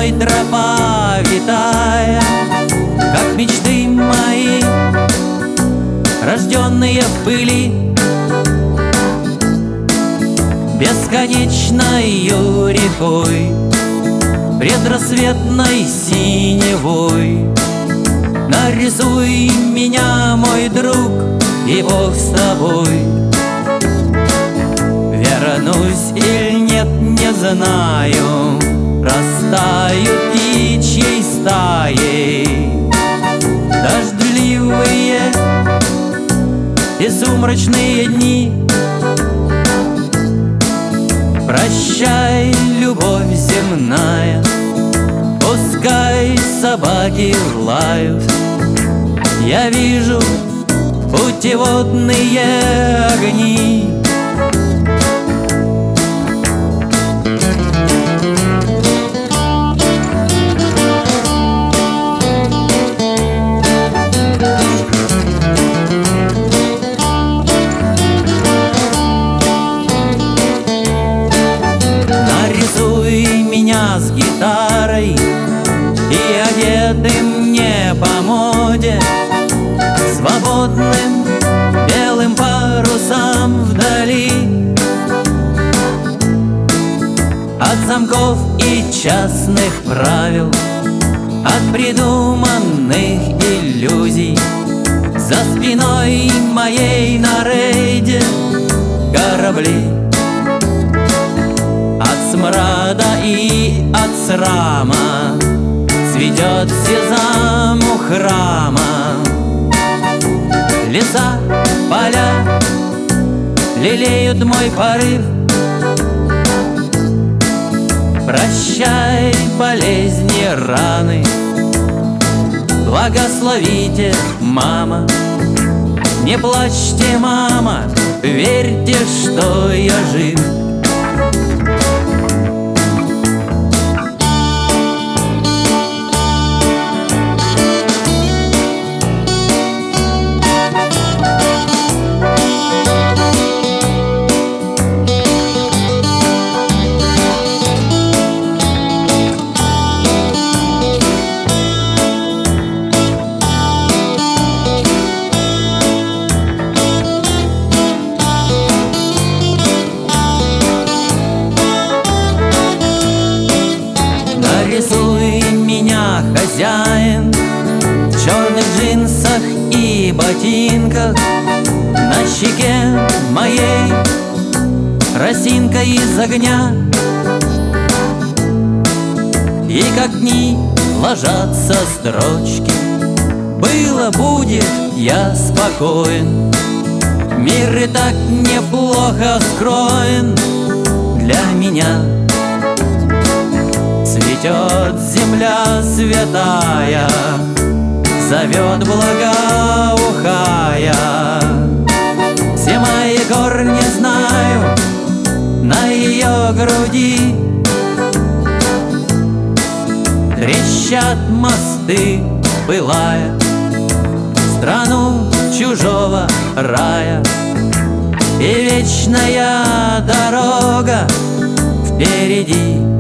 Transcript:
тобой тропа витая, как мечты мои, рожденные в пыли, бесконечною рекой, предрассветной синевой. Нарисуй меня, мой друг, и Бог с тобой. Вернусь или нет, не знаю, растаю птичьей стаей. Дождливые и сумрачные дни, прощай, любовь земная, пускай собаки лают. Я вижу путеводные огни. Нарисуй меня с гитарой и одетым не по моде, свободным белым парусам вдали от замков и частных правил, от придуманных иллюзий. За спиной моей на рейде корабли, от смрада и от срама цветет сезам у храма. Леса, поля лелеют мой порыв. Прощай, болезни, раны, благословите, мама. Не плачьте, мама, верьте, что я жив. Нарисуй меня, хозяин, в черных джинсах и ботинках, на щеке моей росинка из огня. И как дни ложатся строчки, было, будет, я спокоен. Мир и так неплохо скроен для меня. Цветет земля святая, зовет благоухая. Все мои корни знаю на ее груди. Трещат мосты, пылая страну чужого рая. И вечная дорога впереди.